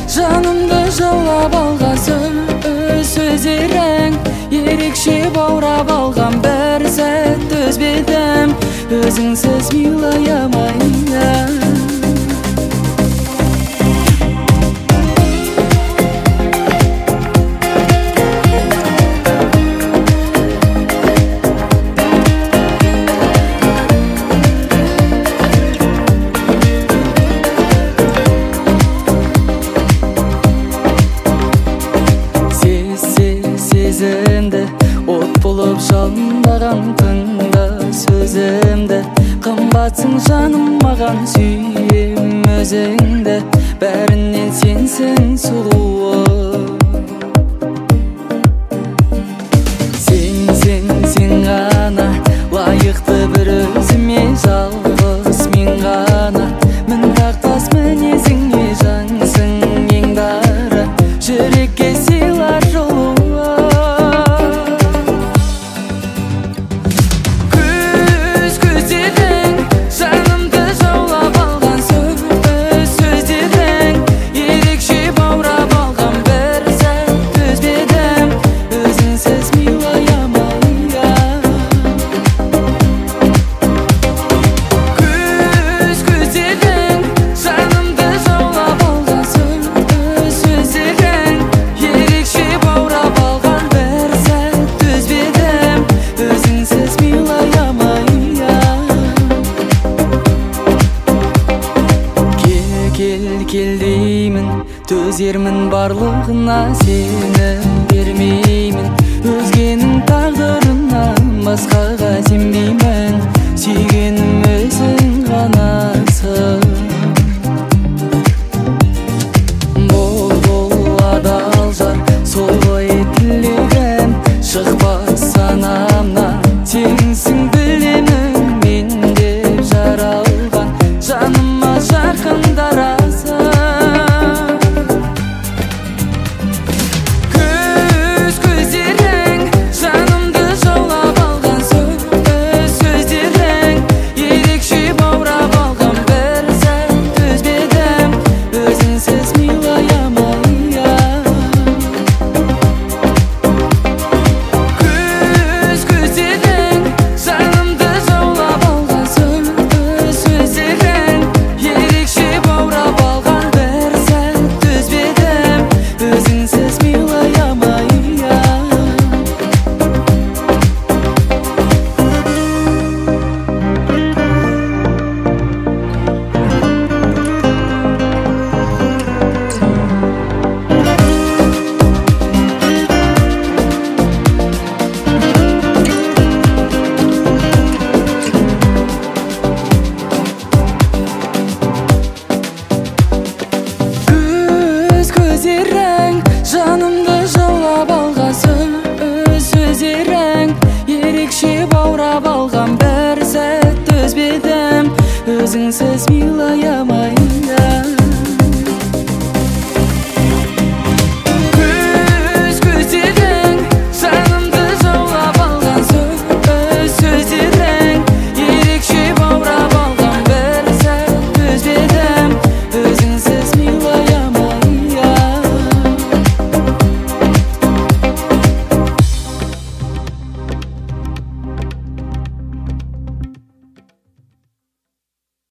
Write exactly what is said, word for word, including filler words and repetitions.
жанымды жаулап алған сөз сөздерің, ерекше баурап алған бір сәт төзбедім, өзіңсіз милай алмаймын. Сезімді от болып жалындаған тыңда сөзімді, қымбатсың жаным маған, сүйем өзіңді, бәрінен сенсің сұлуым. Сен, сен, сен ғана лайықты бір өзіме, жалғыз мен ғана мін тақтас мінезіңе, жансың ең дара, жүрекке сыйлар жолу. Кел деймін, төзермін барлығына, сені бермеймін, өзгенің тағдырына, басқаға сенбеймін, сүйгенім өзің ғанасың. Бол, бол адал жар, сол ғой тілегім, шықпас санамнан, сенсің білемін.